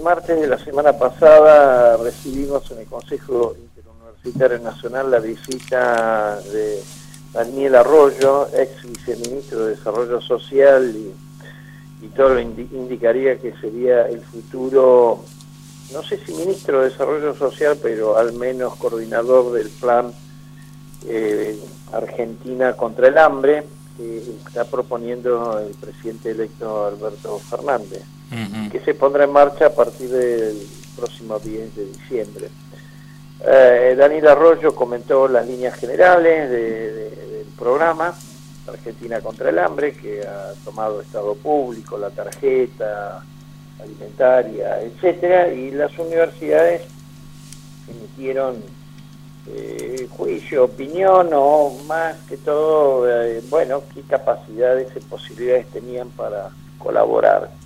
martes de la semana pasada recibimos en el Consejo Interuniversitario Nacional la visita de Daniel Arroyo, ex viceministro de Desarrollo Social, y todo lo indicaría que sería el futuro, no sé si ministro de Desarrollo Social, pero al menos coordinador del plan Argentina contra el hambre, que está proponiendo el presidente electo Alberto Fernández, que se pondrá en marcha a partir del próximo 10 de diciembre. Daniel Arroyo comentó las líneas generales del programa Argentina contra el hambre, que ha tomado Estado Público, la tarjeta alimentaria, etcétera, y las universidades emitieron juicio, opinión, o más que todo, bueno, qué capacidades y posibilidades tenían para colaborar.